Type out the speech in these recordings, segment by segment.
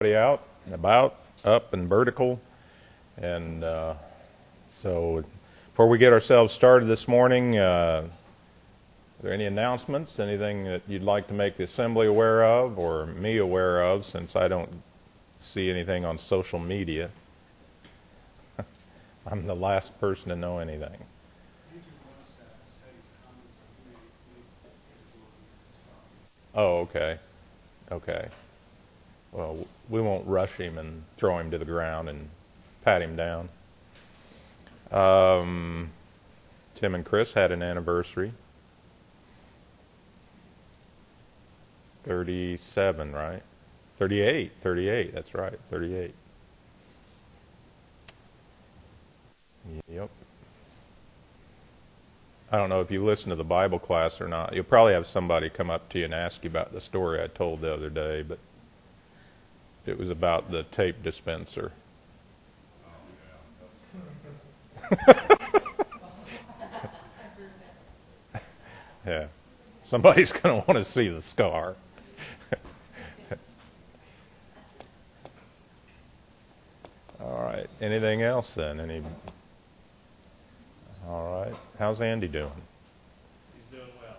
out and about, up and vertical. And so before we get ourselves started this morning, are there any announcements, anything that you'd like to make the assembly aware of or me aware of, since I don't see anything on social media? I'm the last person to know anything. Oh, okay. Okay. Well, we won't rush him and throw him to the ground and pat him down. Tim and Chris had an anniversary. 37, right? 38, that's right, 38. Yep. I don't know if you listen to the Bible class or not. You'll probably have somebody come up to you and ask you about the story I told the other day, but it was about the tape dispenser. Yeah. Somebody's going to want to see the scar. All right. Anything else then? All right. How's Andy doing? He's doing well.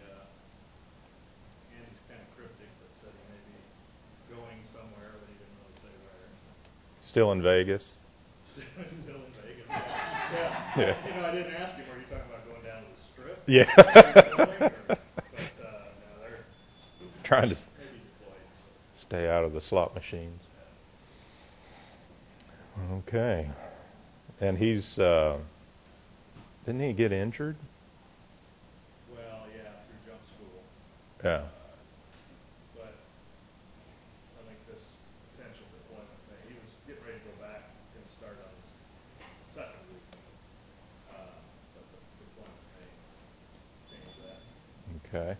Andy's kind of cryptic, but said he may be going somewhere, but he didn't really say where. Still in Vegas? Still in Vegas. Yeah. You know, I didn't ask him, were you talking about going down to the Strip? Yeah. No, they're Trying to maybe deployed. So. stay out of the slot machines. Okay. And he's, didn't he get injured? Well, yeah, through jump school. Yeah. But I think this potential deployment thing, he was getting ready to go back and start on his second week. But the deployment may change that. Okay.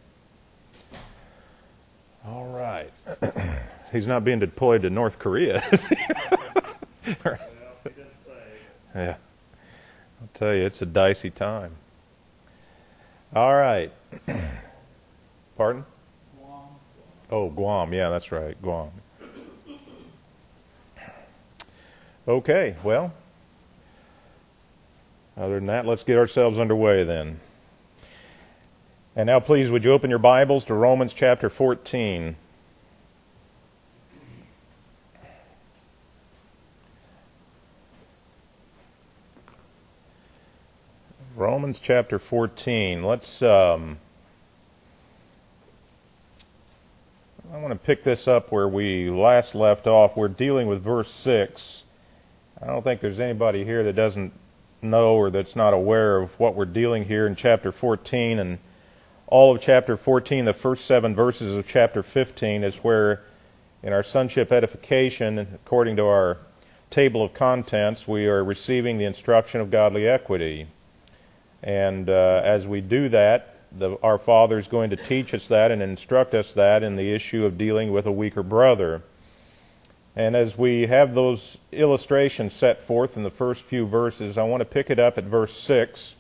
All right. He's not being deployed to North Korea, is he? Well, he didn't say. Yeah. I'll tell you, it's a dicey time. All right. Pardon? Guam. Oh, Guam. Yeah, that's right. Guam. Okay, well, other than that, let's get ourselves underway then. And now, please, would you open your Bibles to Romans chapter 14. Romans chapter 14. I want to pick this up where we last left off. We're dealing with verse 6. I don't think there's anybody here that doesn't know or that's not aware of what we're dealing here in chapter 14. And all of chapter 14, the first 7 verses of chapter 15, is where in our sonship edification, according to our table of contents, we are receiving the instruction of godly equity. And as we do that, our Father is going to teach us that and instruct us that in the issue of dealing with a weaker brother. And as we have those illustrations set forth in the first few verses, I want to pick it up at verse 6,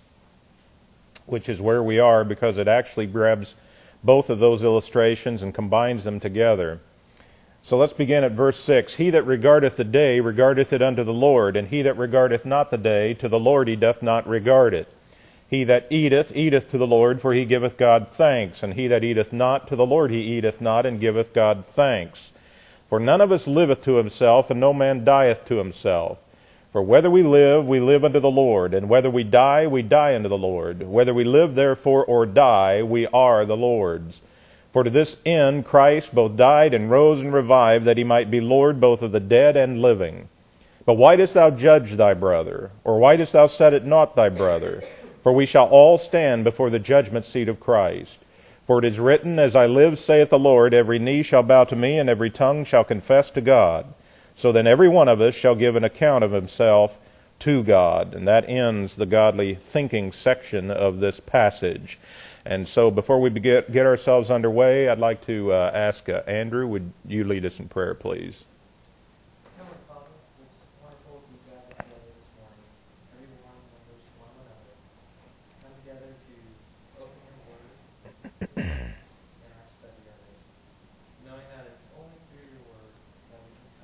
which is where we are, because it actually grabs both of those illustrations and combines them together. So let's begin at verse 6. He that regardeth the day regardeth it unto the Lord, and he that regardeth not the day, to the Lord he doth not regard it. He that eateth, eateth to the Lord, for he giveth God thanks. And he that eateth not, to the Lord he eateth not, and giveth God thanks. For none of us liveth to himself, and no man dieth to himself. For whether we live unto the Lord, and whether we die unto the Lord. Whether we live therefore or die, we are the Lord's. For to this end Christ both died and rose and revived, that he might be Lord both of the dead and living. But why dost thou judge thy brother? Or why dost thou set at naught thy brother? For we shall all stand before the judgment seat of Christ. For it is written, As I live, saith the Lord, every knee shall bow to me, and every tongue shall confess to God. So then every one of us shall give an account of himself to God. And that ends the godly thinking section of this passage. And so before we get ourselves underway, I'd like to ask Andrew, would you lead us in prayer, please? Heavenly Father, it's wonderful to be gathered together this morning. Everyone members one another. Come together to open your word in our study of it. Knowing that it's only through your word that we can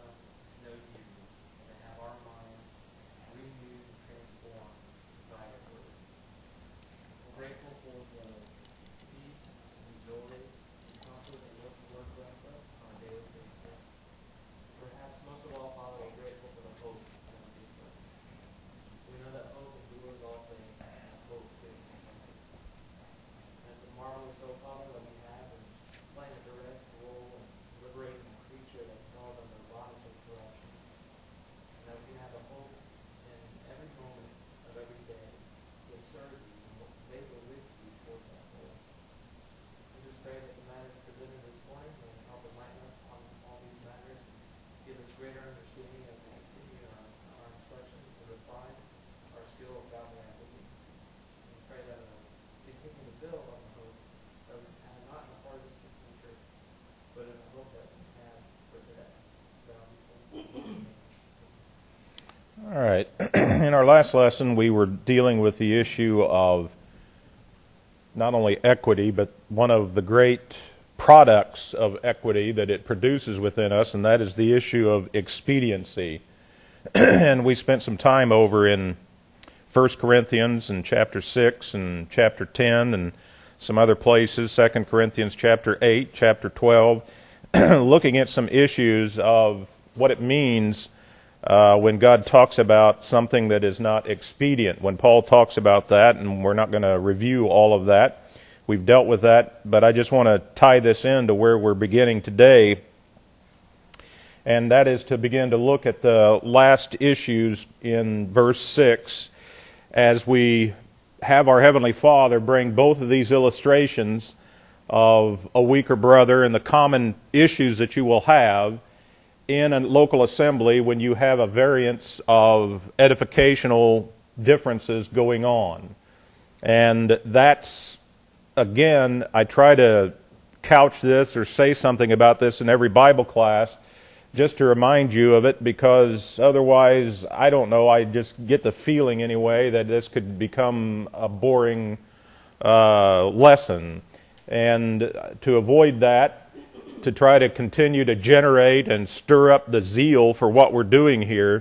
right. In our last lesson, we were dealing with the issue of not only equity, but one of the great products of equity that it produces within us, and that is the issue of expediency. And we spent some time over in 1 Corinthians and chapter 6 and chapter 10 and some other places, 2 Corinthians chapter 8, chapter 12, looking at some issues of what it means when God talks about something that is not expedient. When Paul talks about that, and we're not going to review all of that, we've dealt with that, but I just want to tie this into where we're beginning today, and that is to begin to look at the last issues in verse 6 as we have our Heavenly Father bring both of these illustrations of a weaker brother and the common issues that you will have in a local assembly when you have a variance of edificational differences going on. And that's, again, I try to couch this or say something about this in every Bible class just to remind you of it, because otherwise, I don't know, I just get the feeling anyway that this could become a boring lesson. And to avoid that, to try to continue to generate and stir up the zeal for what we're doing here,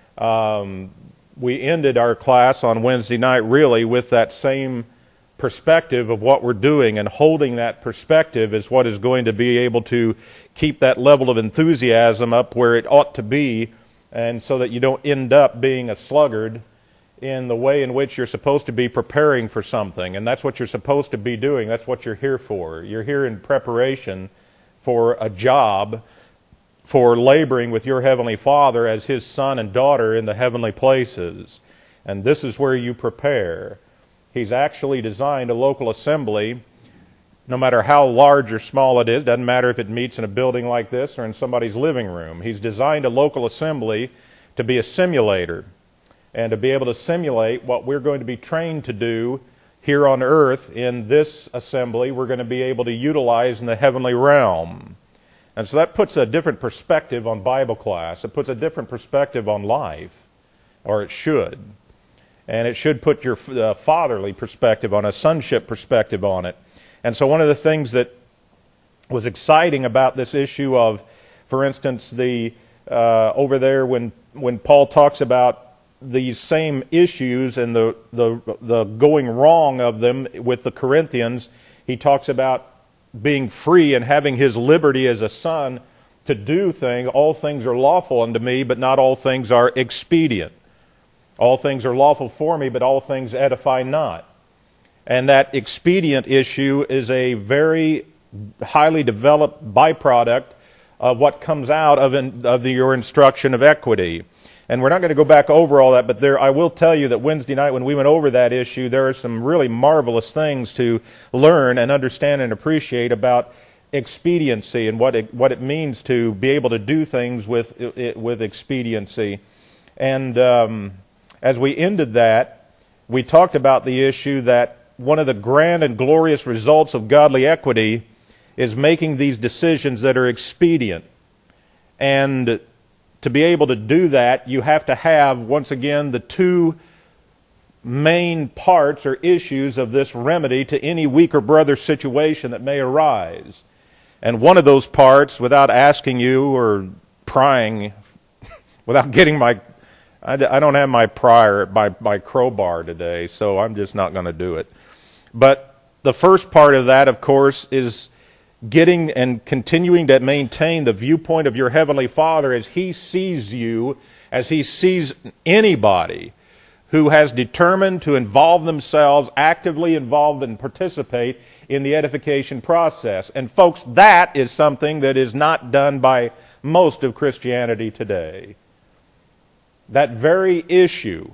we ended our class on Wednesday night really with that same perspective of what we're doing, and holding that perspective is what is going to be able to keep that level of enthusiasm up where it ought to be, and so that you don't end up being a sluggard in the way in which you're supposed to be preparing for something. And that's what you're supposed to be doing. That's what you're here for. You're here in preparation for a job, for laboring with your Heavenly Father as His son and daughter in the heavenly places. And this is where you prepare. He's actually designed a local assembly, no matter how large or small it is, doesn't matter if it meets in a building like this or in somebody's living room. He's designed a local assembly to be a simulator and to be able to simulate what we're going to be trained to do here on earth. In this assembly, we're going to be able to utilize in the heavenly realm. And so that puts a different perspective on Bible class. It puts a different perspective on life, or it should. And it should put your fatherly perspective on, a sonship perspective on it. And so one of the things that was exciting about this issue of, for instance, the over there when Paul talks about these same issues and the going wrong of them with the Corinthians, he talks about being free and having his liberty as a son to do things. All things are lawful unto me, but not all things are expedient. All things are lawful for me, but all things edify not. And that expedient issue is a very highly developed byproduct of what comes out of your instruction of equity. And we're not going to go back over all that, but I will tell you that Wednesday night when we went over that issue, there are some really marvelous things to learn and understand and appreciate about expediency and what it means to be able to do things with expediency. And as we ended that, we talked about the issue that one of the grand and glorious results of godly equity is making these decisions that are expedient. And to be able to do that, you have to have, once again, the two main parts or issues of this remedy to any weaker brother situation that may arise. And one of those parts, without asking you or prying, without getting I don't have my crowbar today, so I'm just not going to do it. But the first part of that, of course, is getting and continuing to maintain the viewpoint of your Heavenly Father as He sees you, as He sees anybody who has determined to involve themselves, actively involved and participate in the edification process. And folks, that is something that is not done by most of Christianity today. That very issue.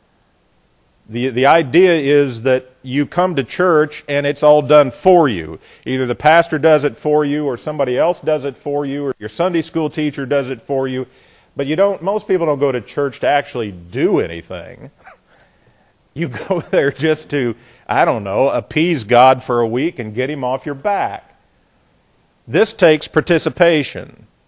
The idea is that you come to church and it's all done for you. Either the pastor does it for you, or somebody else does it for you, or your Sunday school teacher does it for you. But most people don't go to church to actually do anything. You go there just to, appease God for a week and get Him off your back. This takes participation.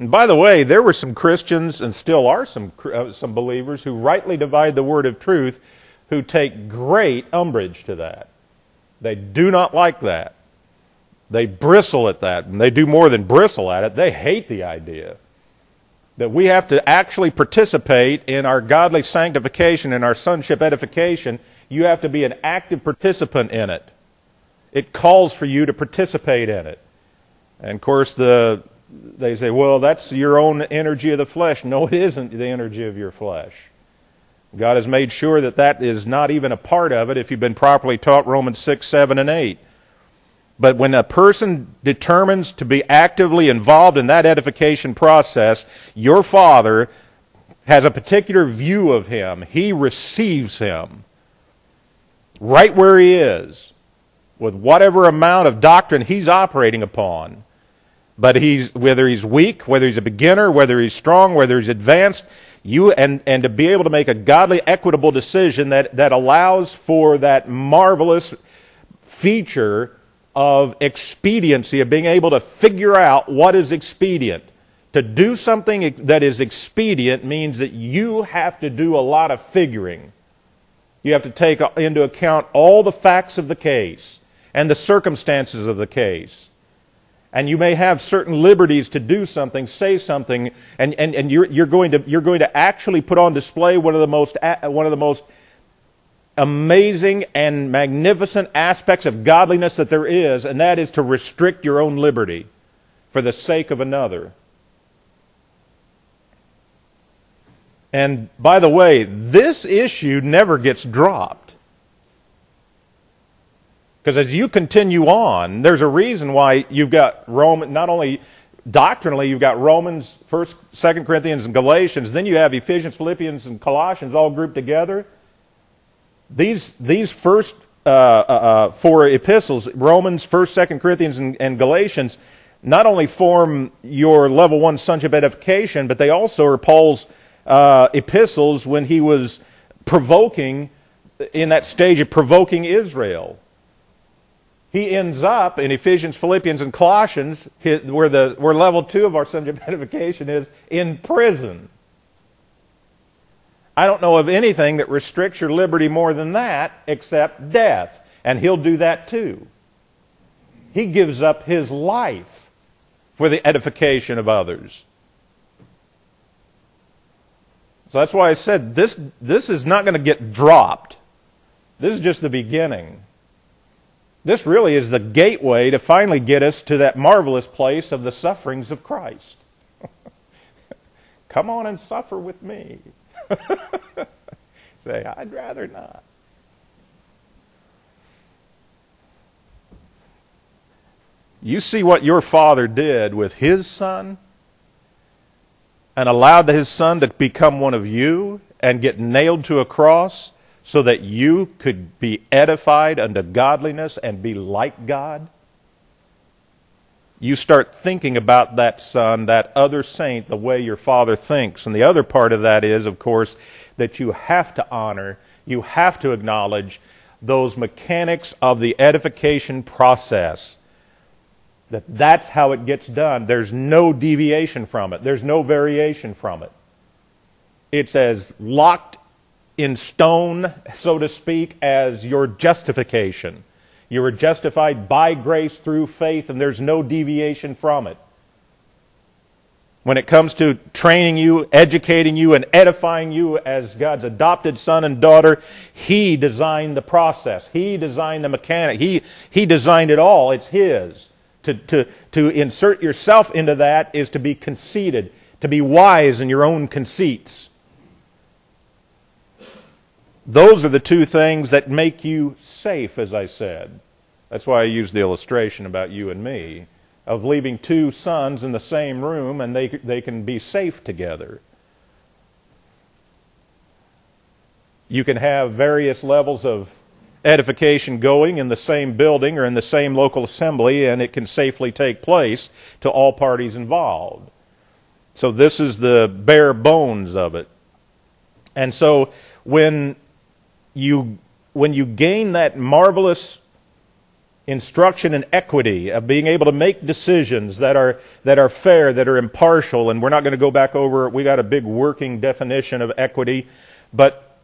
And by the way, there were some Christians, and still are some believers, who rightly divide the word of truth, who take great umbrage to that. They do not like that. They bristle at that, and they do more than bristle at it. They hate the idea that we have to actually participate in our godly sanctification and our sonship edification. You have to be an active participant in it. It calls for you to participate in it. And of course, they say, well, that's your own energy of the flesh. No, it isn't the energy of your flesh. God has made sure that that is not even a part of it if you've been properly taught Romans 6, 7, and 8. But when a person determines to be actively involved in that edification process, your Father has a particular view of him. He receives him right where he is, with whatever amount of doctrine he's operating upon. But whether he's weak, whether he's a beginner, whether he's strong, whether he's advanced, and to be able to make a godly, equitable decision that allows for that marvelous feature of expediency, of being able to figure out what is expedient. To do something that is expedient means that you have to do a lot of figuring. You have to take into account all the facts of the case and the circumstances of the case. And you may have certain liberties to do something, say something, and you're going to actually put on display one of the most amazing and magnificent aspects of godliness that there is, and that is to restrict your own liberty for the sake of another. And by the way, this issue never gets dropped. Because as you continue on, there's a reason why you've got not only doctrinally, you've got Romans, 1st, 2nd Corinthians, and Galatians, then you have Ephesians, Philippians, and Colossians all grouped together. These first four epistles, Romans, 1st, 2nd Corinthians, and Galatians, not only form your level 1 sonship edification, but they also are Paul's epistles when he was provoking, in that stage of provoking Israel. He ends up in Ephesians, Philippians, and Colossians, where level 2 of our sonship edification is, in prison. I don't know of anything that restricts your liberty more than that except death. And he'll do that too. He gives up his life for the edification of others. So that's why I said this is not going to get dropped. This is just the beginning. This really is the gateway to finally get us to that marvelous place of the sufferings of Christ. Come on and suffer with me. Say, I'd rather not. You see what your Father did with His Son and allowed His Son to become one of you and get nailed to a cross so that you could be edified unto godliness and be like God? You start thinking about that son, that other saint, the way your Father thinks. And the other part of that is, of course, that you have to honor, you have to acknowledge those mechanics of the edification process. That's how it gets done. There's no deviation from it. There's no variation from it. It's as locked in stone, so to speak, as your justification. You are justified by grace through faith, and there's no deviation from it. When it comes to training you, educating you, and edifying you as God's adopted son and daughter, He designed the process. He designed the mechanic. He designed it all. It's His. To insert yourself into that is to be conceited, to be wise in your own conceits. Those are the two things that make you safe, as I said. That's why I used the illustration about you and me, of leaving two sons in the same room and they can be safe together. You can have various levels of edification going in the same building or in the same local assembly, and it can safely take place to all parties involved. So this is the bare bones of it. And so when you gain that marvelous instruction in equity, of being able to make decisions that are fair, that are impartial. And we're not going to go back over it. We got a big working definition of equity. But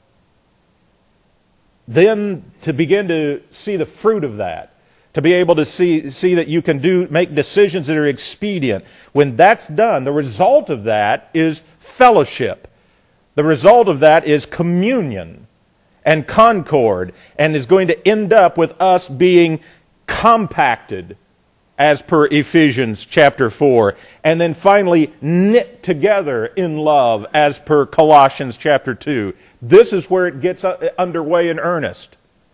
then to begin to see the fruit of that, to be able to see that you can make decisions that are expedient. When that's done, the result of that is fellowship. The result of that is communion and concord, and is going to end up with us being compacted, as per Ephesians chapter 4, and then finally knit together in love, as per Colossians chapter 2. This is where it gets underway in earnest.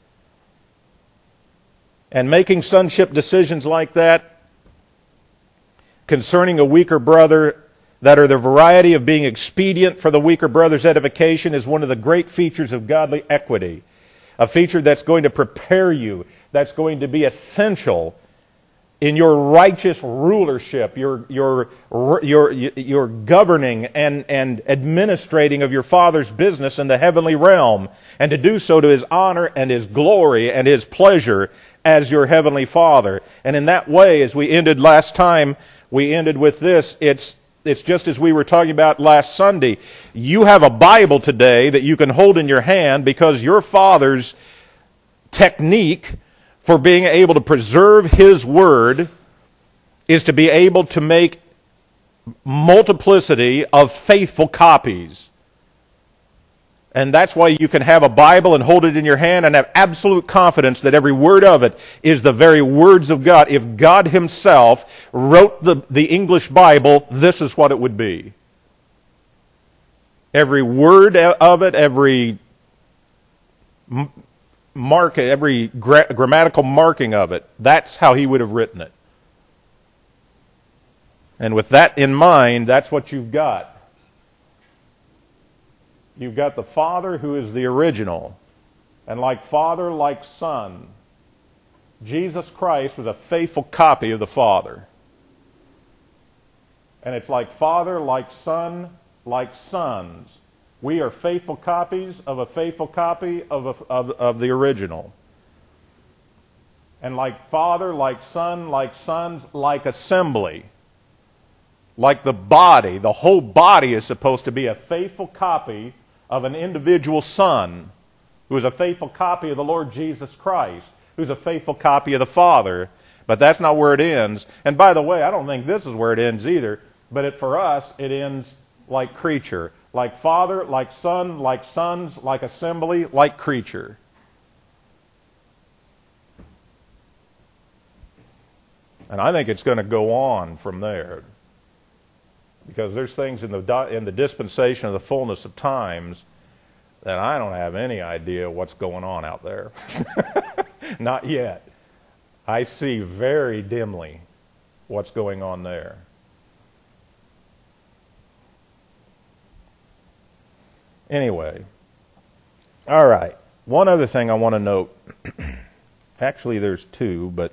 And making sonship decisions like that concerning a weaker brother, that are the variety of being expedient for the weaker brother's edification, is one of the great features of godly equity. A feature that's going to prepare you, that's going to be essential in your righteous rulership, your governing and administrating of your Father's business in the heavenly realm, and to do so to His honor and His glory and His pleasure as your heavenly Father. And in that way, as we ended last time, we ended with this. It's just as we were talking about last Sunday. You have a Bible today that you can hold in your hand, because your Father's technique for being able to preserve His Word is to be able to make multiplicity of faithful copies. And that's why you can have a Bible and hold it in your hand and have absolute confidence that every word of it is the very words of God. If God Himself wrote the English Bible, this is what it would be. Every word of it, every every grammatical marking of it, that's how He would have written it. And with that in mind, that's what you've got. You've got the Father who is the original. And like Father, like Son, Jesus Christ was a faithful copy of the Father. And it's like Father, like Son, like sons. We are faithful copies of a faithful copy of the original. And like Father, like Son, like sons, like assembly. Like the body, the whole body is supposed to be a faithful copy of an individual Son, who is a faithful copy of the Lord Jesus Christ, who's a faithful copy of the Father. But that's not where it ends. And by the way, I don't think this is where it ends either. But for us, it ends like creature. Like Father, like Son, like sons, like assembly, like creature. And I think it's going to go on from there. Because there's things in the dispensation of the fullness of times that I don't have any idea what's going on out there. Not yet. I see very dimly what's going on there. Anyway, all right. One other thing I want to note. Actually, there's two, but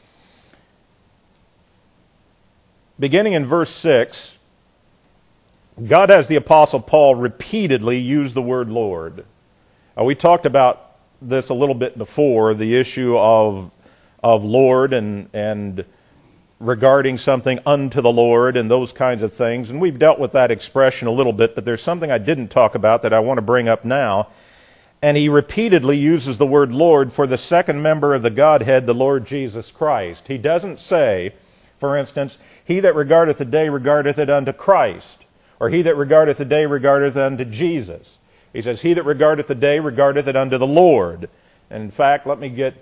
beginning in verse 6, God has the Apostle Paul repeatedly use the word Lord. We talked about this a little bit before, the issue of Lord and regarding something unto the Lord and those kinds of things. And we've dealt with that expression a little bit, but there's something I didn't talk about that I want to bring up now. And he repeatedly uses the word Lord for the second member of the Godhead, the Lord Jesus Christ. He doesn't say, for instance, he that regardeth the day regardeth it unto Christ. Or he that regardeth the day regardeth unto Jesus. He says, he that regardeth the day regardeth it unto the Lord. And in fact, let me get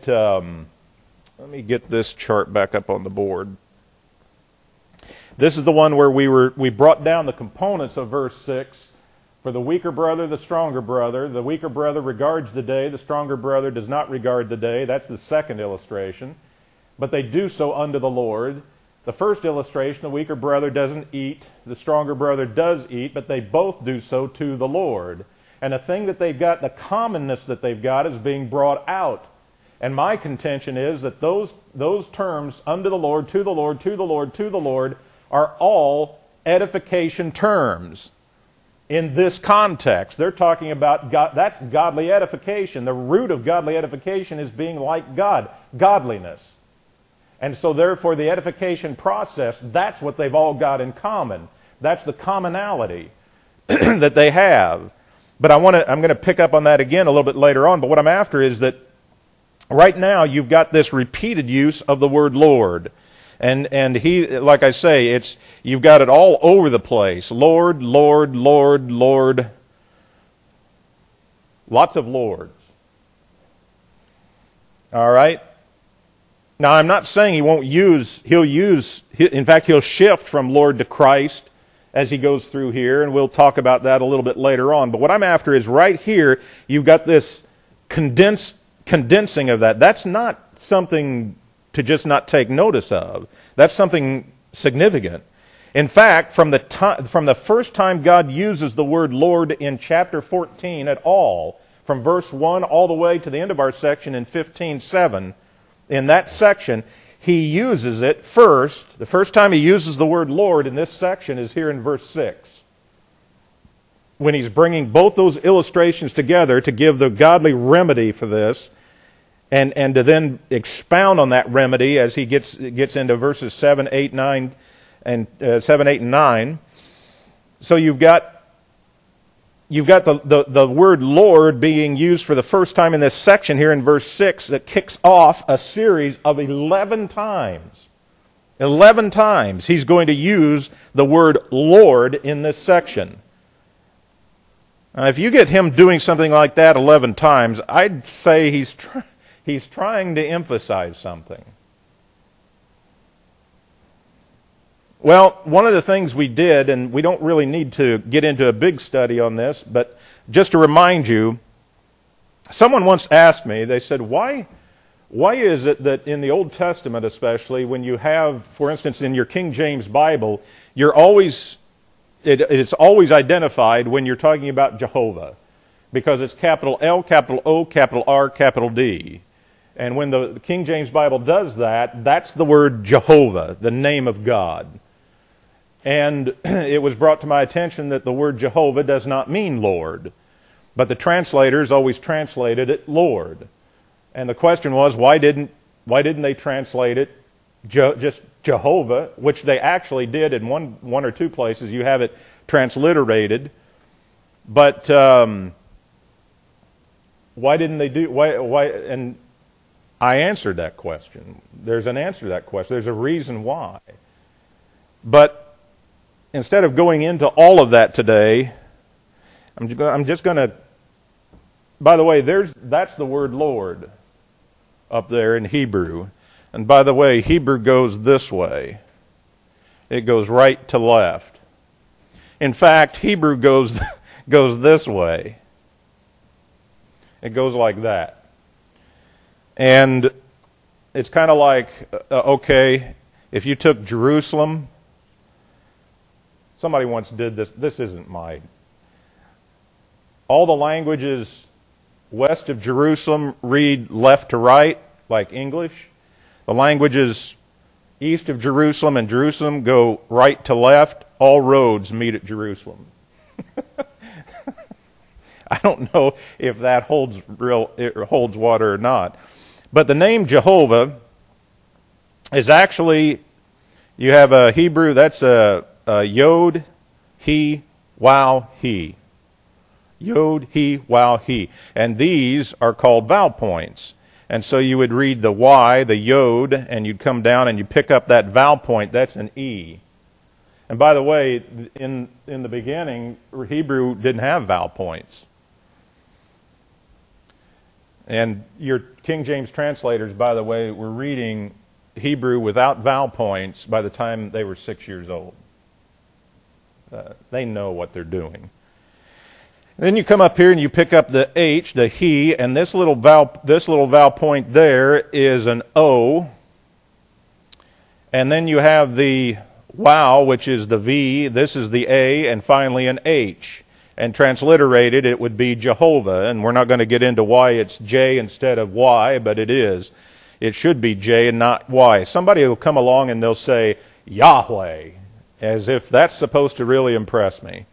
this chart back up on the board. This is the one where we brought down the components of verse 6. For the weaker brother, the stronger brother. The weaker brother regards the day. The stronger brother does not regard the day. That's the second illustration. But they do so unto the Lord. The first illustration, the weaker brother doesn't eat. The stronger brother does eat, but they both do so to the Lord. And the thing that they've got, the commonness that they've got, is being brought out. And my contention is that those terms, unto the Lord, to the Lord, to the Lord, to the Lord, are all edification terms. In this context, they're talking about God. That's godly edification. The root of godly edification is being like God, godliness. And so therefore the edification process, that's what they've all got in common. That's the commonality that they have. But I'm going to pick up on that again a little bit later on. But what I'm after is that right now you've got this repeated use of the word Lord. And he, like I say, you've got it all over the place. Lord, Lord, Lord, Lord. Lots of lords. All right? Now, I'm not saying in fact, he'll shift from Lord to Christ as he goes through here, and we'll talk about that a little bit later on. But what I'm after is right here, you've got this condensing of that. That's not something to just not take notice of. That's something significant. In fact, from the first time God uses the word Lord in chapter 14 at all, from verse 1 all the way to the end of our section in 15:7, in that section, he uses it first. The first time he uses the word Lord in this section is here in verse 6, when he's bringing both those illustrations together to give the godly remedy for this, and to then expound on that remedy as he gets into verses 7, 8, 9, and 7, 8, and 9. So you've got the word Lord being used for the first time in this section here in verse 6 that kicks off a series of 11 times. 11 times he's going to use the word Lord in this section. Now, if you get him doing something like that 11 times, I'd say he's trying to emphasize something. Well, one of the things we did, and we don't really need to get into a big study on this, but just to remind you, someone once asked me, they said, why is it that in the Old Testament especially, when you have, for instance, in your King James Bible, it's always identified when you're talking about Jehovah, because it's capital L, capital O, capital R, capital D. And when the King James Bible does that, that's the word Jehovah, the name of God. And it was brought to my attention that the word Jehovah does not mean Lord, but the translators always translated it Lord. And the question was, why didn't they translate it just Jehovah, which they actually did in one or two places. You have it transliterated, but why didn't they do why? And I answered that question. There's an answer to that question. There's a reason why. But instead of going into all of that today, I'm just going to. By the way, that's the word Lord up there in Hebrew. And by the way, Hebrew goes this way. It goes right to left. In fact, Hebrew goes this way. It goes like that. And it's kind of like, okay, if you took Jerusalem, somebody once did this. This isn't mine. All the languages west of Jerusalem read left to right, like English. The languages east of Jerusalem and Jerusalem go right to left. All roads meet at Jerusalem. I don't know if that holds water or not. But the name Jehovah is actually, you have a Hebrew, that's a Yod, He, Wow, He. Yod, He, Wow, He. And these are called vowel points. And so you would read the Y, the Yod, and you'd come down and you pick up that vowel point. That's an E. And by the way, in the beginning, Hebrew didn't have vowel points. And your King James translators, by the way, were reading Hebrew without vowel points by the time they were 6 years old. They know what they're doing. Then you come up here and you pick up the H, the He, and this little vowel point there is an O. And then you have the Wow, which is the V. This is the A, and finally an H. And transliterated, it would be Jehovah. And we're not going to get into why it's J instead of Y, but it is. It should be J and not Y. Somebody will come along and they'll say Yahweh, as if that's supposed to really impress me.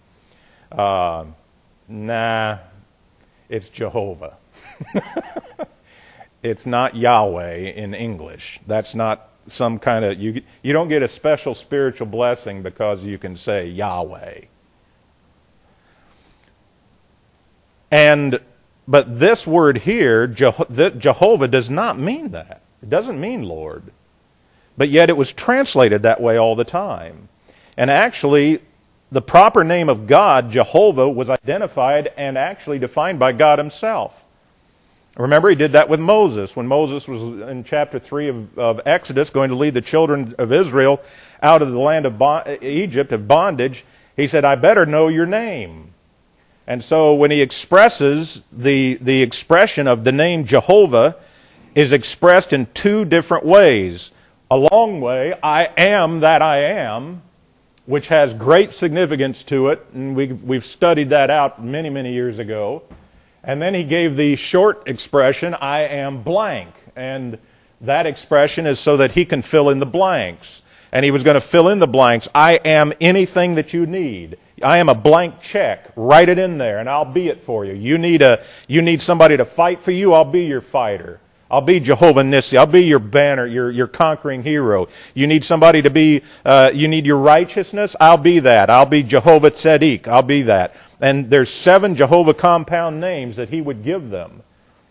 Nah, it's Jehovah. It's not Yahweh in English. That's not some kind of, you don't get a special spiritual blessing because you can say Yahweh. But this word here, Jehovah, does not mean that. It doesn't mean Lord. But yet it was translated that way all the time. And actually, the proper name of God, Jehovah, was identified and actually defined by God himself. Remember, he did that with Moses. When Moses was in chapter 3 of Exodus, going to lead the children of Israel out of the land of Egypt, of bondage, he said, I better know your name. And so when he expresses, the expression of the name Jehovah is expressed in two different ways. A long way, I am that I am, which has great significance to it, and we've studied that out many, many years ago. And then he gave the short expression, I am blank. And that expression is so that he can fill in the blanks. And he was going to fill in the blanks. I am anything that you need. I am a blank check. Write it in there and I'll be it for you. You need somebody to fight for you, I'll be your fighter. I'll be Jehovah Nissi. I'll be your banner, your conquering hero. You need somebody to be, you need your righteousness? I'll be that. I'll be Jehovah Tzedek. I'll be that. And there's 7 Jehovah compound names that he would give them.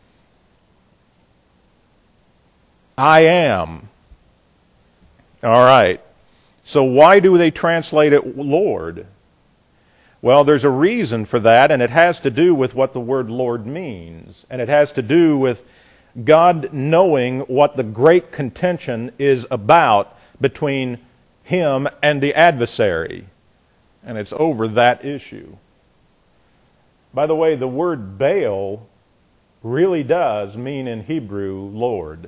I am. All right. So why do they translate it Lord? Well, there's a reason for that, and it has to do with what the word Lord means. And it has to do with God knowing what the great contention is about between him and the adversary. And it's over that issue. By the way, the word Baal really does mean in Hebrew Lord.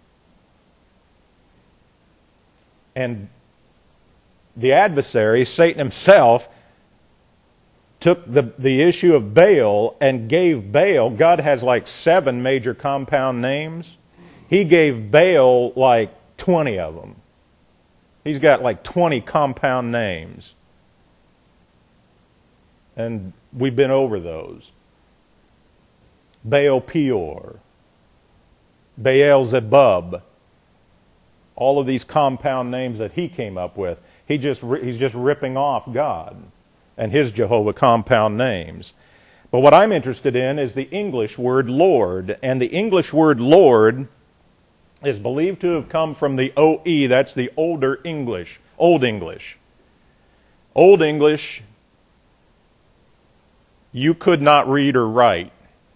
And the adversary, Satan himself, took the issue of Baal and gave Baal, God has like 7 major compound names. He gave Baal like 20 of them. He's got like 20 compound names. And we've been over those. Baal Peor, Baal Zebub, all of these compound names that he came up with. He's just ripping off God and his Jehovah compound names. But what I'm interested in is the English word Lord. And the English word Lord is believed to have come from the OE, that's the older English, Old English. Old English, you could not read or write.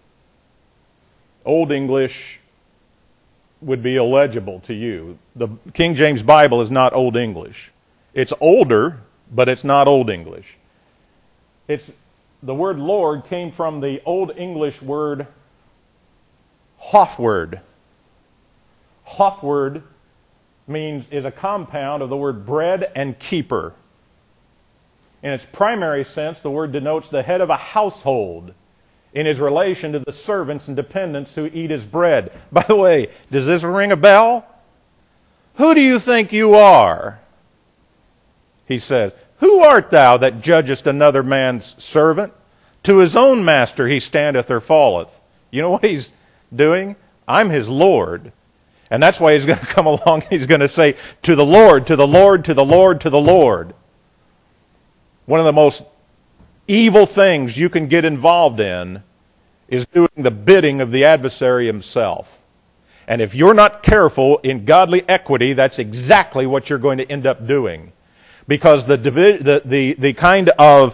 Old English would be illegible to you. The King James Bible is not Old English. It's older, but it's not Old English. The word Lord came from the Old English word Hofword. Hofword is a compound of the word bread and keeper. In its primary sense, the word denotes the head of a household in his relation to the servants and dependents who eat his bread. By the way, does this ring a bell? Who do you think you are? He says, who art thou that judgest another man's servant? To his own master he standeth or falleth. You know what he's doing? I'm his Lord. And that's why he's going to come along and he's going to say, to the Lord, to the Lord, to the Lord, to the Lord. One of the most evil things you can get involved in is doing the bidding of the adversary himself. And if you're not careful in godly equity, that's exactly what you're going to end up doing. Because the kind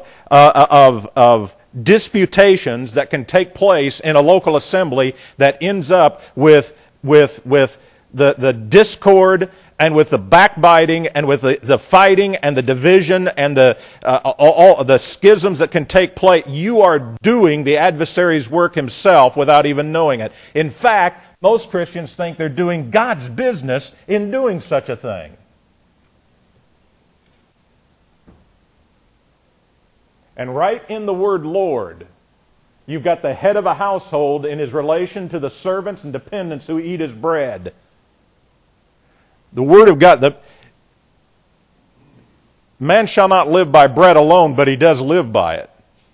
of disputations that can take place in a local assembly that ends up with the discord and with the backbiting and with the fighting and the division and all the schisms that can take place, you are doing the adversary's work himself without even knowing it. In fact, most Christians think they're doing God's business in doing such a thing. And right in the word Lord, you've got the head of a household in his relation to the servants and dependents who eat his bread. The word of God, man shall not live by bread alone, but he does live by it.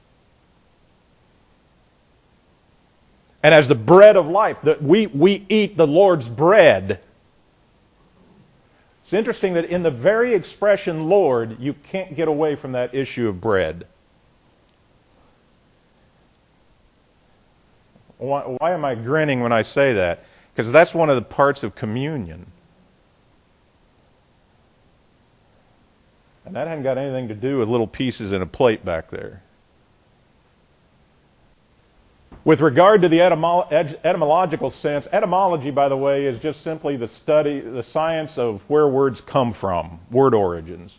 And as the bread of life, that we eat the Lord's bread. It's interesting that in the very expression Lord, you can't get away from that issue of bread. Why am I grinning when I say that? Because that's one of the parts of communion. And that hadn't got anything to do with little pieces in a plate back there. With regard to the etymological sense, etymology, by the way, is just simply the study, the science of where words come from, word origins.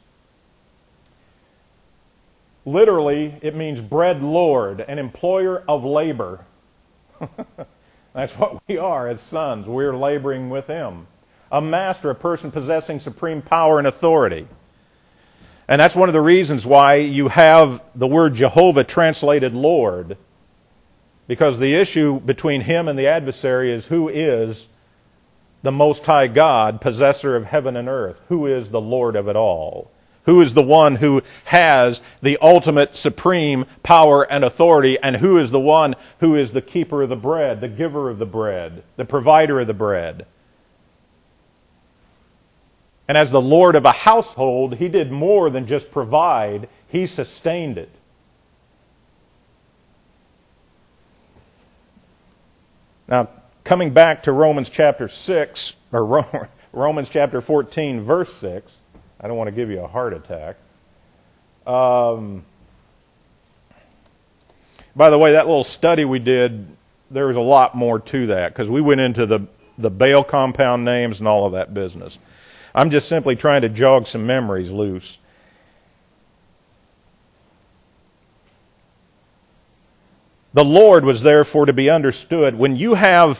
Literally, it means bread lord, an employer of labor. That's what we are as sons. We're laboring with him. A master, a person possessing supreme power and authority. And that's one of the reasons why you have the word Jehovah translated Lord. Because the issue between him and the adversary is who is the Most High God, possessor of heaven and earth? Who is the Lord of it all? Who is the one who has the ultimate supreme power and authority? And who is the one who is the keeper of the bread, the giver of the bread, the provider of the bread? And as the Lord of a household, he did more than just provide. He sustained it. Now, coming back to Romans chapter 6, or Romans chapter 14, verse 6, I don't want to give you a heart attack. By the way, that little study we did, there was a lot more to that, because we went into the Baal compound names and all of that business. I'm just simply trying to jog some memories loose. The Lord was therefore to be understood. When you have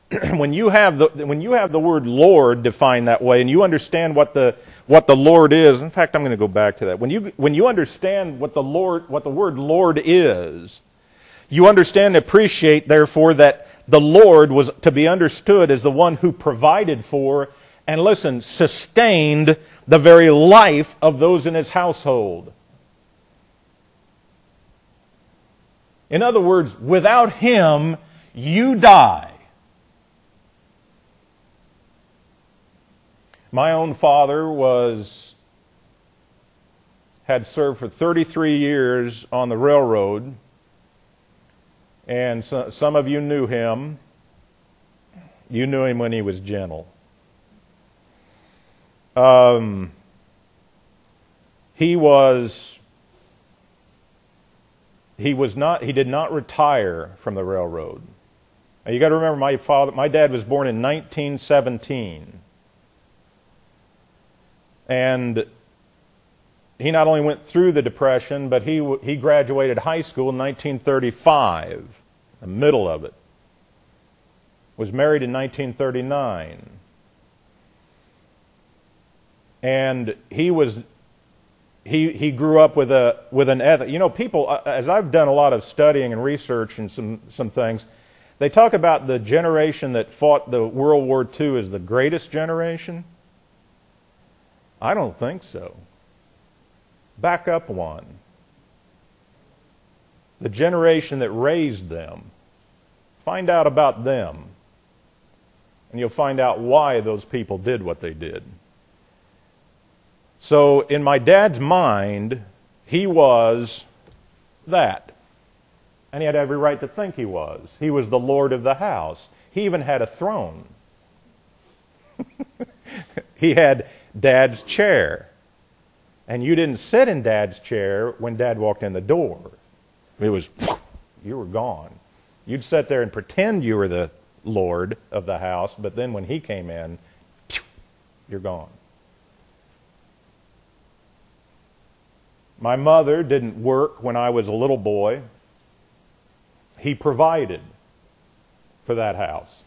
the word Lord defined that way, and you understand what the Lord is. In fact, I'm going to go back to that. When you understand what the word Lord is, you understand and appreciate, therefore, that the Lord was to be understood as the one who provided for and, listen, sustained the very life of those in his household. In other words, without him, you die. My own father had served for 33 years on the railroad, and some of you knew him. You knew him when he was gentle. He did not retire from the railroad. Now you got to remember, my dad was born in 1917. And he not only went through the Depression, but he graduated high school in 1935, the middle of it. Was married in 1939. And he grew up with an ethic. You know, people, as I've done a lot of studying and research and some things, they talk about the generation that fought the World War II as the greatest generation. I don't think so. Back up one. The generation that raised them. Find out about them. And you'll find out why those people did what they did. So, in my dad's mind, he was that. And he had every right to think he was. He was the Lord of the house. He even had a throne. He had Dad's chair. And you didn't sit in Dad's chair when Dad walked in the door. It was, you were gone. You'd sit there and pretend you were the Lord of the house, but then when he came in, you're gone. My mother didn't work when I was a little boy. He provided for that house.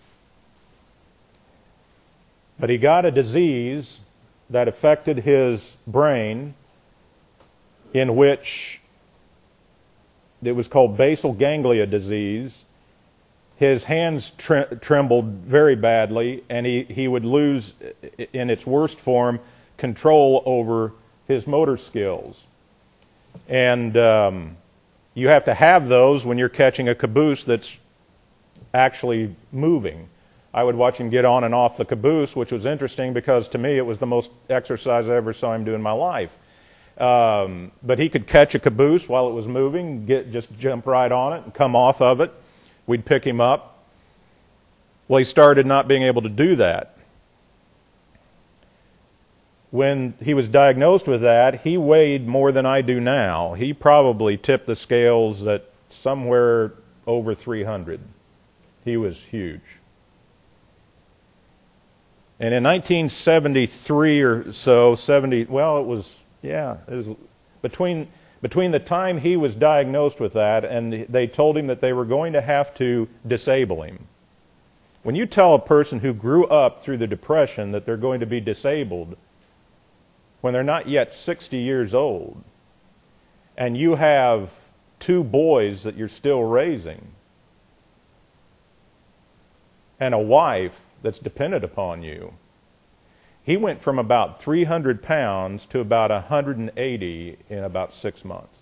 But he got a disease that affected his brain, in which it was called basal ganglia disease. His hands trembled very badly, and he would lose, in its worst form, control over his motor skills. And you have to have those when you're catching a caboose that's actually moving. I would watch him get on and off the caboose, which was interesting because to me it was the most exercise I ever saw him do in my life. But he could catch a caboose while it was moving, just jump right on it and come off of it. We'd pick him up. Well, he started not being able to do that. When he was diagnosed with that, he weighed more than I do now. He probably tipped the scales at somewhere over 300. He was huge. And in 1973 or so, it was between the time he was diagnosed with that and they told him that they were going to have to disable him. When you tell a person who grew up through the Depression that they're going to be disabled when they're not yet 60 years old, and you have 2 boys that you're still raising, and a wife that's dependent upon you, he went from about 300 pounds to about 180 in about 6 months.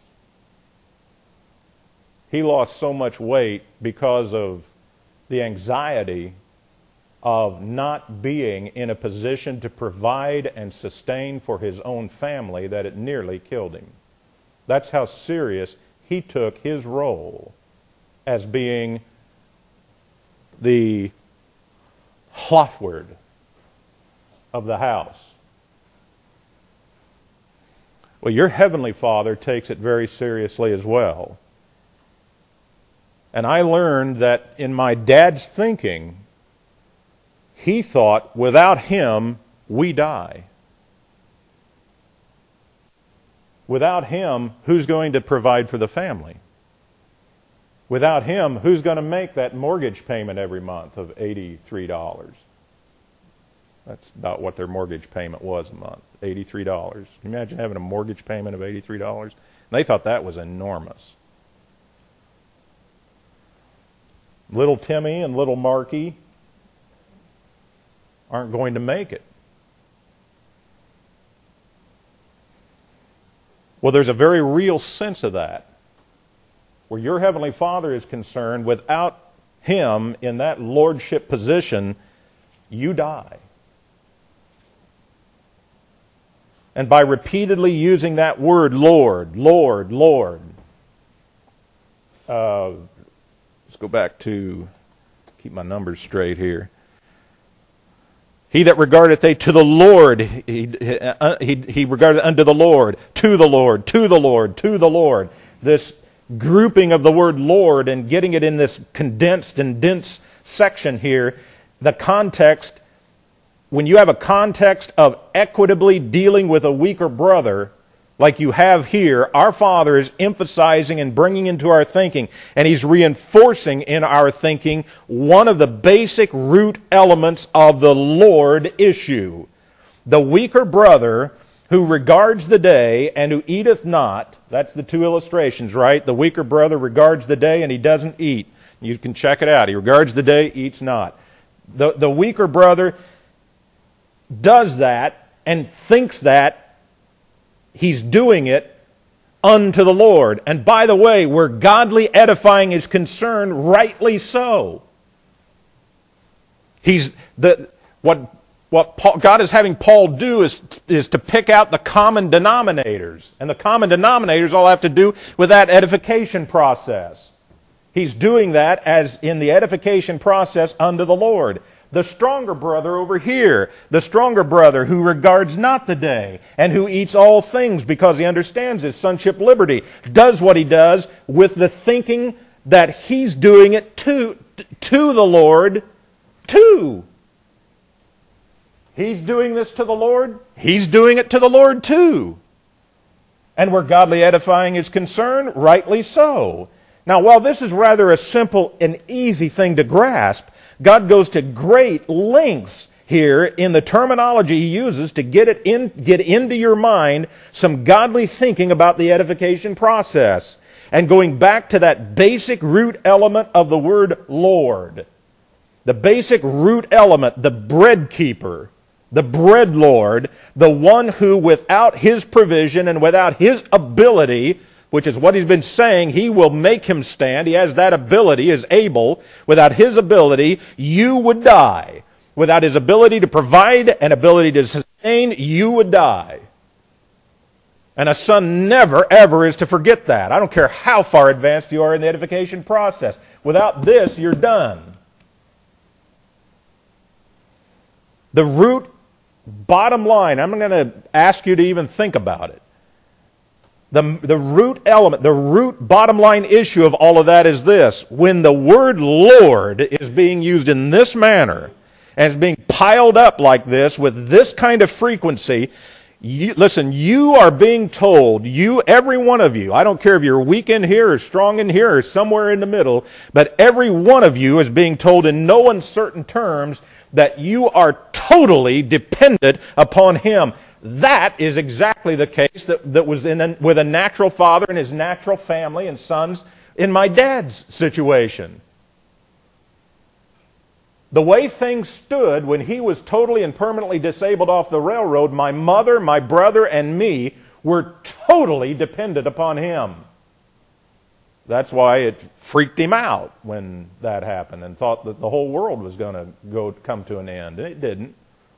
He lost so much weight because of the anxiety of not being in a position to provide and sustain for his own family that it nearly killed him. That's how serious he took his role as being the Hofward of the house. Well, your Heavenly Father takes it very seriously as well. And I learned that in my dad's thinking, he thought, without him, we die. Without him, who's going to provide for the family? Without him, who's going to make that mortgage payment every month of $83? That's about what their mortgage payment was a month, $83. Can you imagine having a mortgage payment of $83? And they thought that was enormous. Little Timmy and little Marky aren't going to make it. Well, there's a very real sense of that. Where your Heavenly Father is concerned, without him in that lordship position, you die. And by repeatedly using that word, Lord, Lord, Lord. Let's go back to, keep my numbers straight here. He that regardeth to the Lord, he regardeth unto the Lord, to the Lord, to the Lord, to the Lord. This grouping of the word Lord and getting it in this condensed and dense section here, the context, when you have a context of equitably dealing with a weaker brother, like you have here, our Father is emphasizing and bringing into our thinking, and He's reinforcing in our thinking one of the basic root elements of the Lord issue. The weaker brother who regards the day and who eateth not. That's the 2 illustrations, right? The weaker brother regards the day and he doesn't eat. You can check it out. He regards the day, eats not. The weaker brother does that and thinks that he's doing it unto the Lord. And by the way, where godly edifying is concerned, rightly so. What God is having Paul do is to pick out the common denominators. And the common denominators all have to do with that edification process. He's doing that as in the edification process unto the Lord. The stronger brother over here, the stronger brother who regards not the day and who eats all things because he understands his sonship liberty, does what he does with the thinking that he's doing it to the Lord too. He's doing this to the Lord. He's doing it to the Lord too. And where godly edifying is concerned, rightly so. Now, while this is rather a simple and easy thing to grasp, God goes to great lengths here in the terminology He uses to get into your mind some godly thinking about the edification process. And going back to that basic root element of the word Lord. The basic root element, the bread keeper, the bread lord, the one who without His provision and without His ability, which is what he's been saying, he will make him stand. He has that ability, is able. Without his ability, you would die. Without his ability to provide and ability to sustain, you would die. And a son never, ever is to forget that. I don't care how far advanced you are in the edification process. Without this, you're done. The root, bottom line, I'm going to ask you to even think about it. The root element, the root bottom line issue of all of that is this. When the word Lord is being used in this manner, and it's being piled up like this with this kind of frequency, listen, you are being told, every one of you, I don't care if you're weak in here or strong in here or somewhere in the middle, but every one of you is being told in no uncertain terms that you are totally dependent upon Him. That is exactly the case that was with a natural father and his natural family and sons in my dad's situation. The way things stood when he was totally and permanently disabled off the railroad, my mother, my brother, and me were totally dependent upon him. That's why it freaked him out when that happened and thought that the whole world was going to come to an end. And it didn't.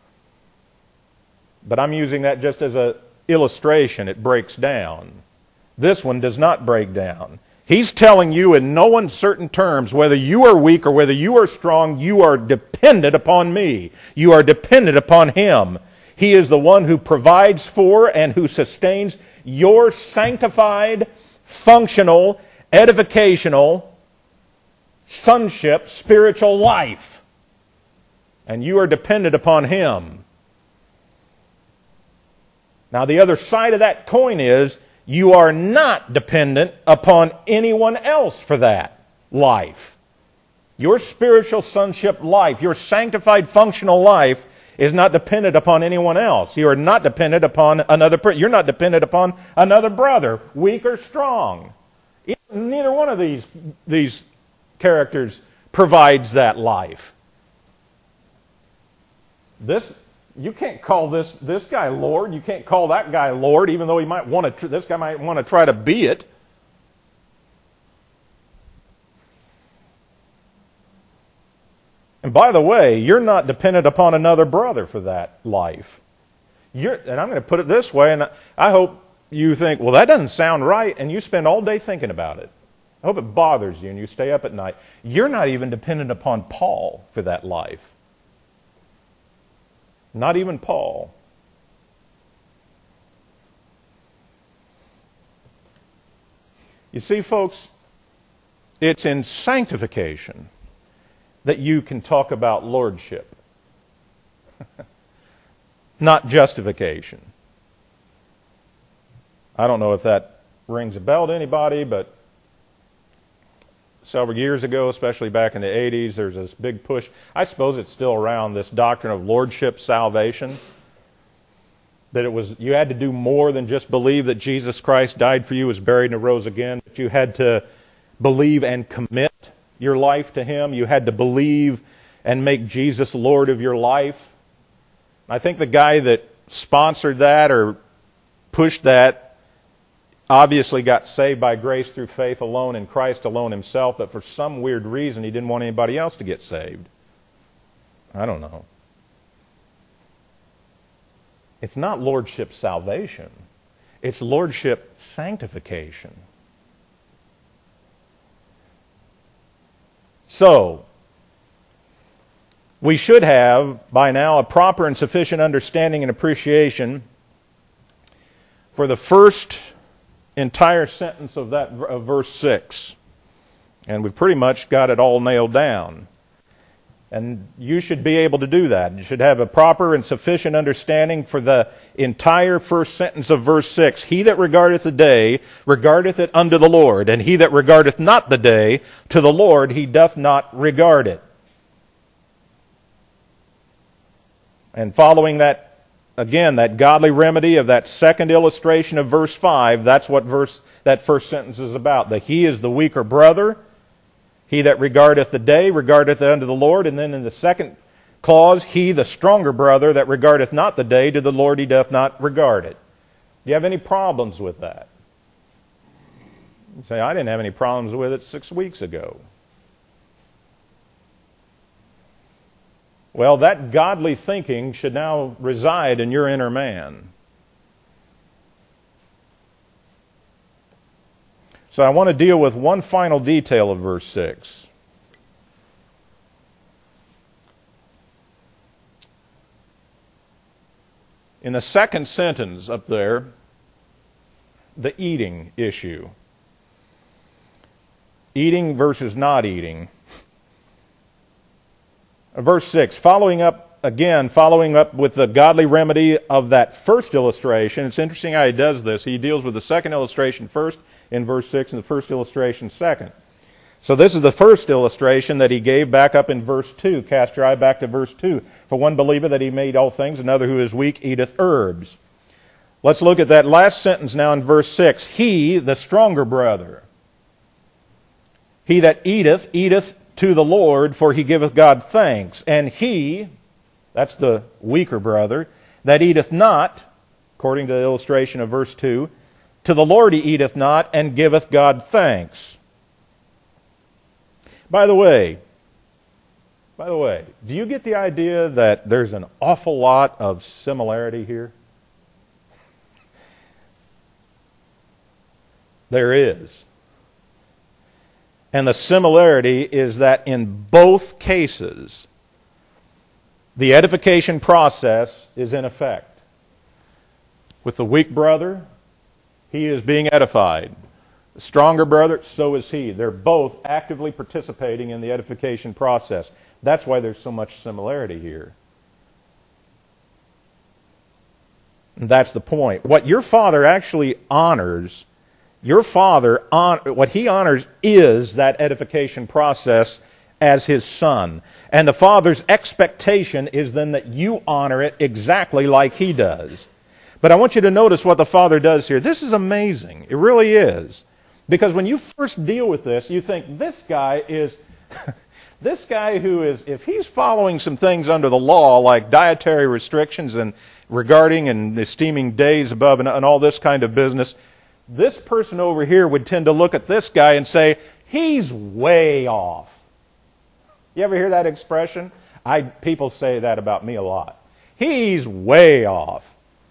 But I'm using that just as an illustration. It breaks down. This one does not break down. He's telling you in no uncertain terms, whether you are weak or whether you are strong, you are dependent upon me. You are dependent upon Him. He is the one who provides for and who sustains your sanctified, functional, edificational, sonship, spiritual life. And you are dependent upon Him. Now, the other side of that coin is you are not dependent upon anyone else for that life. Your spiritual sonship life, your sanctified functional life is not dependent upon anyone else. You are not dependent upon another person. You're not dependent upon another brother, weak or strong. Neither one of these characters provides that life. You can't call this guy Lord. You can't call that guy Lord, even though this guy might want to try to be it. And by the way, you're not dependent upon another brother for that life. And I'm going to put it this way, and I hope you think, well, that doesn't sound right, and you spend all day thinking about it. I hope it bothers you and you stay up at night. You're not even dependent upon Paul for that life. Not even Paul. You see, folks, it's in sanctification that you can talk about lordship, not justification. I don't know if that rings a bell to anybody, but several years ago, especially back in the 80s, there's this big push. I suppose it's still around, this doctrine of lordship salvation. That you had to do more than just believe that Jesus Christ died for you, was buried, and arose again. But you had to believe and commit your life to Him. You had to believe and make Jesus Lord of your life. I think the guy that sponsored that or pushed that obviously got saved by grace through faith alone in Christ alone Himself, but for some weird reason He didn't want anybody else to get saved. I don't know. It's not lordship salvation. It's lordship sanctification. So, we should have by now a proper and sufficient understanding and appreciation for the first entire sentence of verse 6. And we've pretty much got it all nailed down. And you should be able to do that. You should have a proper and sufficient understanding for the entire first sentence of verse 6. He that regardeth the day, regardeth it unto the Lord. And he that regardeth not the day, to the Lord he doth not regard it. And following that, again, that godly remedy of that second illustration of verse 5, that's what that first sentence is about. That he is the weaker brother. He that regardeth the day, regardeth it unto the Lord. And then in the second clause, he, the stronger brother, that regardeth not the day, to the Lord he doth not regard it. Do you have any problems with that? You say, I didn't have any problems with it 6 weeks ago. Well, that godly thinking should now reside in your inner man. So I want to deal with one final detail of verse 6. In the second sentence up there, the eating issue. Eating versus not eating. Verse 6, following up with the godly remedy of that first illustration. It's interesting how he does this. He deals with the second illustration first in verse 6 and the first illustration second. So this is the first illustration that he gave back up in verse 2. Cast your eye back to verse 2. For one believeth that he made all things, another who is weak eateth herbs. Let's look at that last sentence now in verse 6. He, the stronger brother, he that eateth, eateth to the Lord, for he giveth God thanks. And he, that's the weaker brother, that eateth not, according to the illustration of verse 2, to the Lord he eateth not, and giveth God thanks. By the way, do you get the idea that there's an awful lot of similarity here? There is. And the similarity is that in both cases, the edification process is in effect. With the weak brother, he is being edified. The stronger brother, so is he. They're both actively participating in the edification process. That's why there's so much similarity here. And that's the point. What your Father actually honors, what he honors is that edification process as his Son. And the Father's expectation is then that you honor it exactly like he does. But I want you to notice what the Father does here. This is amazing. It really is. Because when you first deal with this, you think this guy is, this guy who is, if he's following some things under the law, like dietary restrictions and regarding and esteeming days above and all this kind of business, this person over here would tend to look at this guy and say, he's way off. You ever hear that expression? People say that about me a lot. He's way off.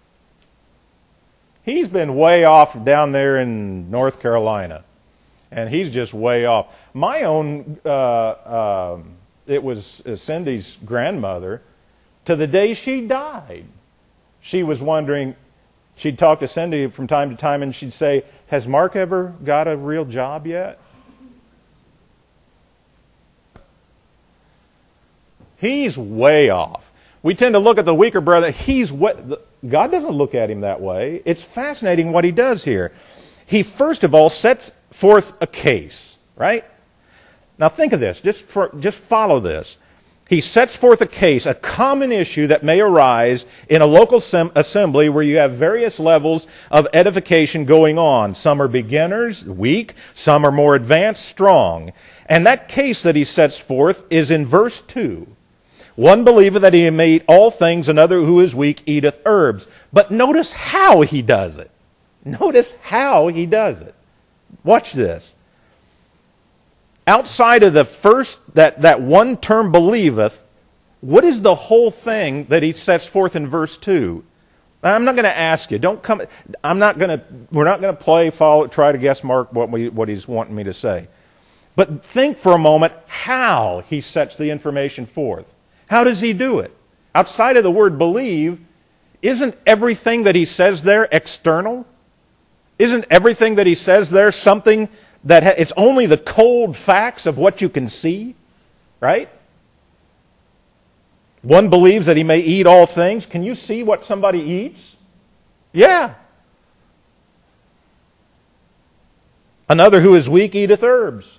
He's been way off down there in North Carolina. And he's just way off. My own, it was Cindy's grandmother, to the day she died. She was wondering, she'd talk to Cindy from time to time and she'd say, has Mark ever got a real job yet? He's way off. We tend to look at the weaker brother. God doesn't look at him that way. It's fascinating what he does here. He first of all sets forth a case, right? Now think of this. Just follow this. He sets forth a case, a common issue that may arise in a local assembly where you have various levels of edification going on. Some are beginners, weak. Some are more advanced, strong. And that case that he sets forth is in verse 2. One believeth that he may eat all things, another who is weak eateth herbs. But notice how he does it. Notice how he does it. Watch this. Outside of the first, that one term believeth, what is the whole thing that he sets forth in verse 2? I'm not going to ask you. We're not going to play, follow, try to guess Mark what he's wanting me to say. But think for a moment how he sets the information forth. How does he do it? Outside of the word believe, isn't everything that he says there external? Isn't everything that he says there something that it's only the cold facts of what you can see? Right? One believes that he may eat all things. Can you see what somebody eats? Yeah. Another who is weak eateth herbs.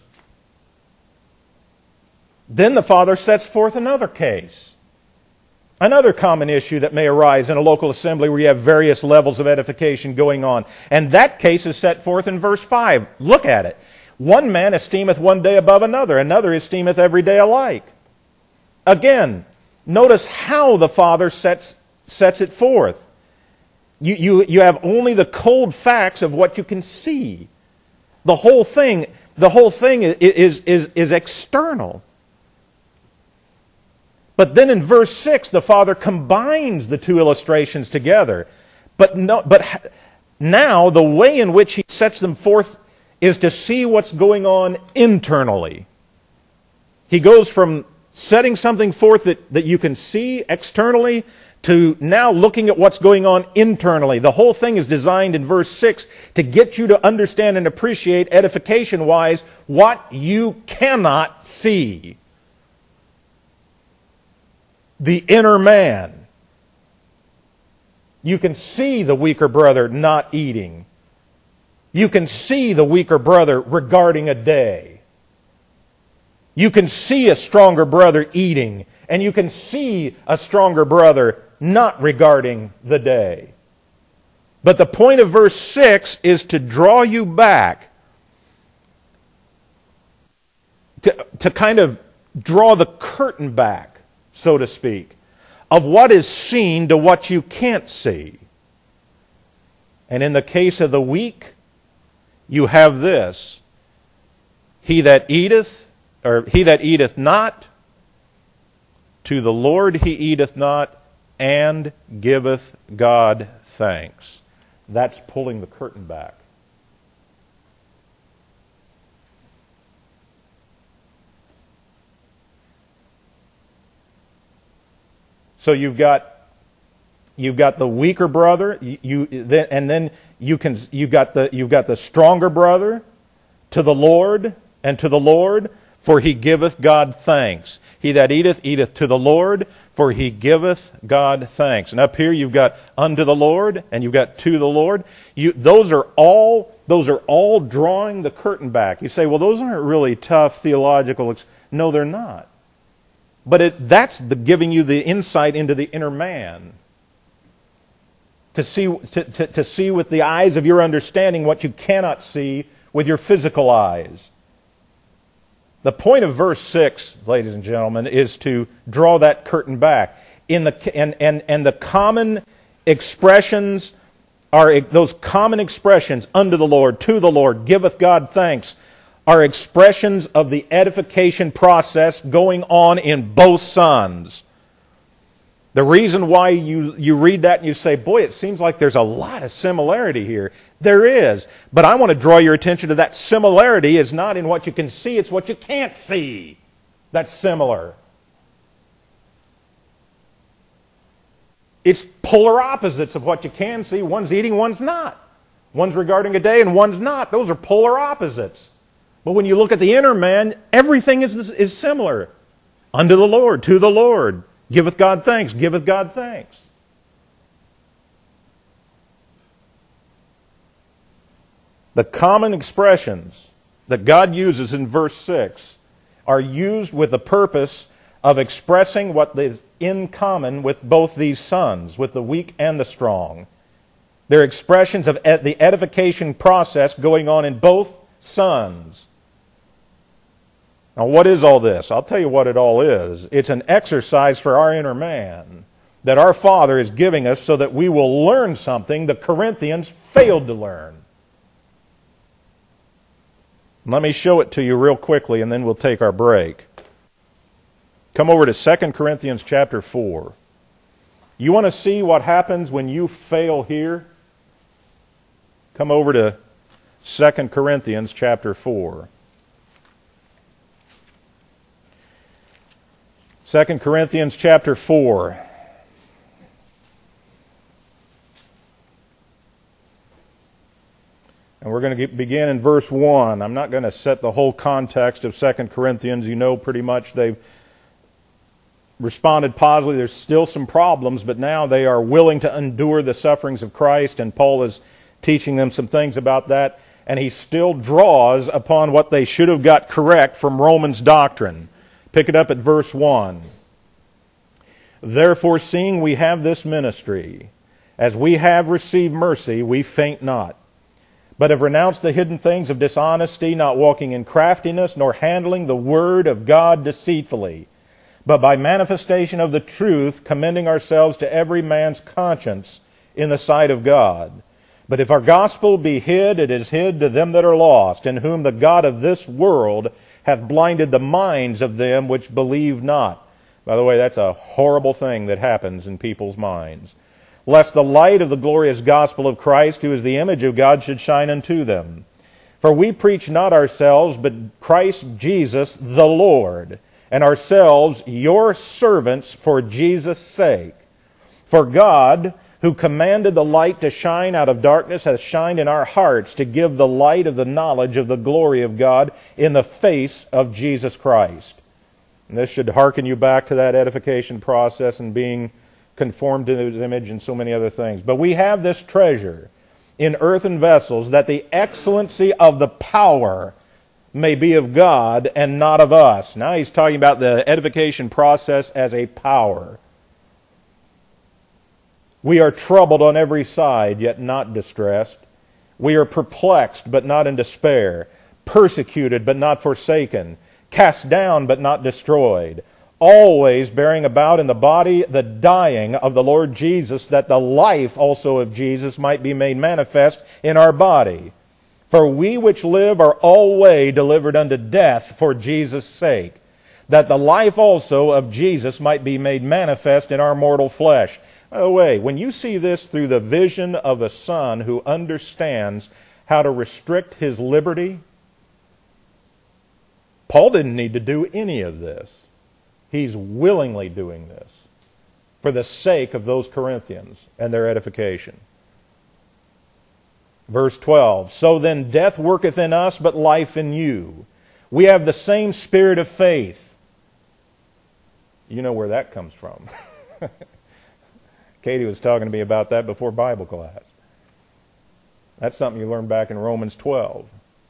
Then the Father sets forth another case. Another common issue that may arise in a local assembly where you have various levels of edification going on. And that case is set forth in verse 5. Look at it. One man esteemeth one day above another, another esteemeth every day alike. Again, notice how the Father sets it forth. You have only the cold facts of what you can see. The whole thing is external. But then in verse 6, the Father combines the two illustrations together. But now the way in which He sets them forth is to see what's going on internally. He goes from setting something forth that you can see externally to now looking at what's going on internally. The whole thing is designed in verse 6 to get you to understand and appreciate, edification-wise, what you cannot see. The inner man. You can see the weaker brother not eating. You can see the weaker brother regarding a day. You can see a stronger brother eating, and you can see a stronger brother not regarding the day. But the point of verse 6 is to draw you back, to kind of draw the curtain back, so to speak, of what is seen to what you can't see. And in the case of the weak, you have this: he that eateth not, to the Lord he eateth not, and giveth God thanks. That's pulling the curtain back. So you've got the weaker brother, and then you've got the stronger brother, to the Lord, and to the Lord, for he giveth God thanks. He that eateth, eateth to the Lord, for he giveth God thanks. And up here you've got unto the Lord, and you've got to the Lord. Those are all drawing the curtain back. You say, well, those aren't really tough theological. No, they're not. But that's giving you the insight into the inner man. To see with the eyes of your understanding what you cannot see with your physical eyes. The point of verse 6, ladies and gentlemen, is to draw that curtain back. And the common expressions are those common expressions: unto the Lord, to the Lord, giveth God thanks, are expressions of the edification process going on in both sons. The reason why you read that and you say, boy, it seems like there's a lot of similarity here. There is. But I want to draw your attention to that similarity is not in what you can see, it's what you can't see that's similar. It's polar opposites of what you can see. One's eating, one's not. One's regarding a day and one's not. Those are polar opposites. But when you look at the inner man, everything is similar. Unto the Lord, to the Lord. Giveth God thanks, giveth God thanks. The common expressions that God uses in verse 6 are used with the purpose of expressing what is in common with both these sons, with the weak and the strong. They're expressions of the edification process going on in both sons. Now, what is all this? I'll tell you what it all is. It's an exercise for our inner man that our Father is giving us so that we will learn something the Corinthians failed to learn. Let me show it to you real quickly, and then we'll take our break. Come over to 2 Corinthians chapter 4. You want to see what happens when you fail here? Come over to 2 Corinthians chapter 4. 2 Corinthians chapter 4. And we're going to begin in verse 1. I'm not going to set the whole context of 2 Corinthians. You know pretty much they've responded positively. There's still some problems, but now they are willing to endure the sufferings of Christ, and Paul is teaching them some things about that. And he still draws upon what they should have got correct from Romans doctrine. Pick it up at verse 1. Therefore, seeing we have this ministry, as we have received mercy, we faint not, but have renounced the hidden things of dishonesty, not walking in craftiness, nor handling the word of God deceitfully, but by manifestation of the truth, commending ourselves to every man's conscience in the sight of God. But if our gospel be hid, it is hid to them that are lost, in whom the God of this world hath blinded the minds of them which believe not. By the way, that's a horrible thing that happens in people's minds. Lest the light of the glorious gospel of Christ, who is the image of God, should shine unto them. For we preach not ourselves, but Christ Jesus the Lord, and ourselves your servants for Jesus' sake. For God, who commanded the light to shine out of darkness, hath shined in our hearts to give the light of the knowledge of the glory of God in the face of Jesus Christ. And this should hearken you back to that edification process and being conformed to His image and so many other things. But we have this treasure in earthen vessels, that the excellency of the power may be of God and not of us. Now he's talking about the edification process as a power. We are troubled on every side, yet not distressed. We are perplexed, but not in despair. Persecuted, but not forsaken. Cast down, but not destroyed. Always bearing about in the body the dying of the Lord Jesus, that the life also of Jesus might be made manifest in our body. For we which live are always delivered unto death for Jesus' sake, that the life also of Jesus might be made manifest in our mortal flesh. By the way, when you see this through the vision of a son who understands how to restrict his liberty, Paul didn't need to do any of this. He's willingly doing this for the sake of those Corinthians and their edification. Verse 12, so then death worketh in us, but life in you. We have the same spirit of faith. You know where that comes from. Katie was talking to me about that before Bible class. That's something you learn back in Romans 12.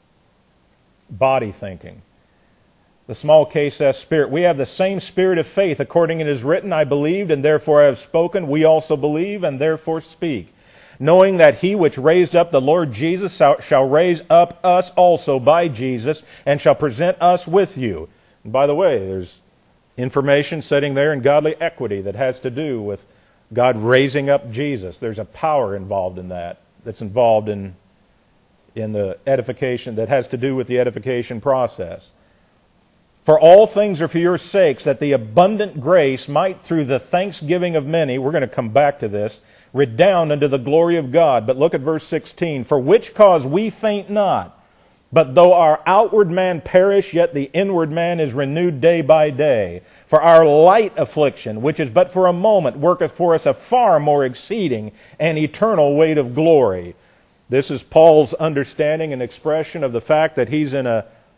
Body thinking. The small case S spirit. We have the same spirit of faith. According it is written, I believed, and therefore I have spoken. We also believe, and therefore speak. Knowing that he which raised up the Lord Jesus shall raise up us also by Jesus, and shall present us with you. And by the way, there's information sitting there in godly equity that has to do with God raising up Jesus. There's a power involved in that, that's involved in the edification, that has to do with the edification process. For all things are for your sakes, that the abundant grace might, through the thanksgiving of many, we're going to come back to this, redound unto the glory of God. But look at verse 16. For which cause we faint not, but though our outward man perish, yet the inward man is renewed day by day. For our light affliction, which is but for a moment, worketh for us a far more exceeding and eternal weight of glory. This is Paul's understanding and expression of the fact that he's in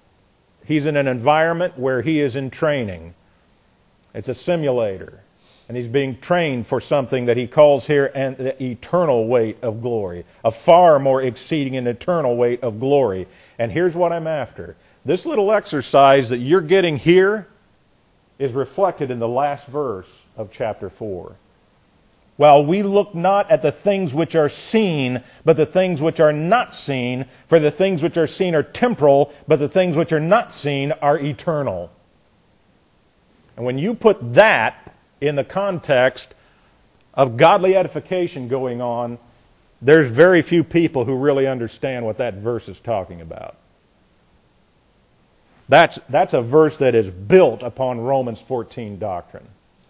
an environment where he is in training. It's a simulator. And he's being trained for something that he calls here an eternal weight of glory. A far more exceeding and eternal weight of glory. And here's what I'm after. This little exercise that you're getting here is reflected in the last verse of chapter 4. While we look not at the things which are seen, but the things which are not seen. For the things which are seen are temporal, but the things which are not seen are eternal. And when you put that in the context of godly edification going on, there's very few people who really understand what that verse is talking about. That's a verse that is built upon Romans 14 doctrine.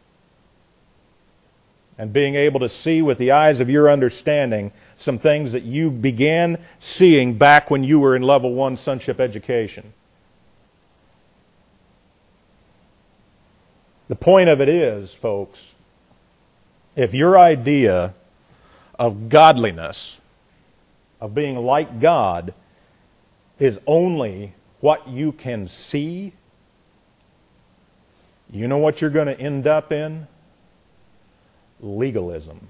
And being able to see with the eyes of your understanding some things that you began seeing back when you were in level 1 sonship education. The point of it is, folks, if your idea of godliness, of being like God, is only what you can see, you know what you're going to end up in? Legalism.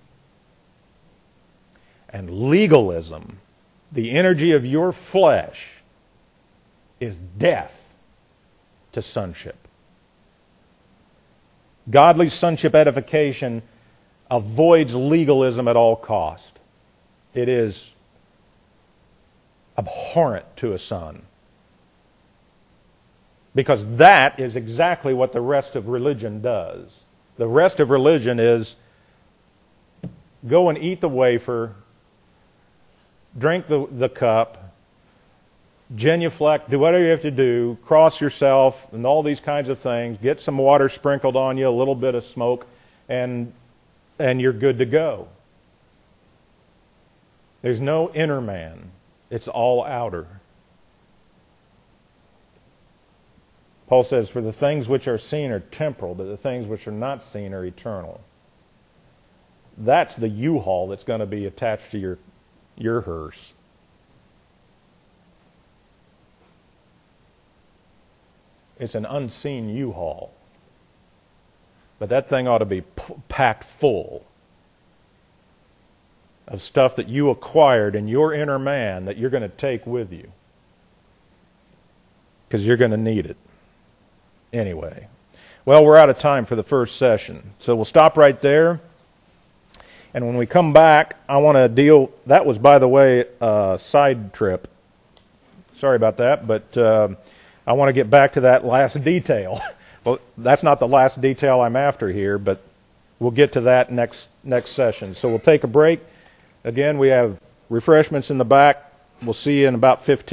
And legalism, the energy of your flesh, is death to sonship. Godly sonship edification avoids legalism at all cost. It is abhorrent to a son. Because that is exactly what the rest of religion does. The rest of religion is go and eat the wafer, drink the cup, genuflect, do whatever you have to do, cross yourself, and all these kinds of things. Get some water sprinkled on you, a little bit of smoke, and you're good to go. There's no inner man. It's all outer. Paul says, for the things which are seen are temporal, but the things which are not seen are eternal. That's the U-Haul that's going to be attached to your hearse. It's an unseen U-Haul. But that thing ought to be packed full of stuff that you acquired in your inner man that you're going to take with you. Because you're going to need it. Anyway. Well, we're out of time for the first session. So we'll stop right there. And when we come back, I want to deal... That was, by the way, a side trip. Sorry about that, but I want to get back to that last detail. Well, that's not the last detail I'm after here, but we'll get to that next session. So we'll take a break. Again, we have refreshments in the back. We'll see you in about 15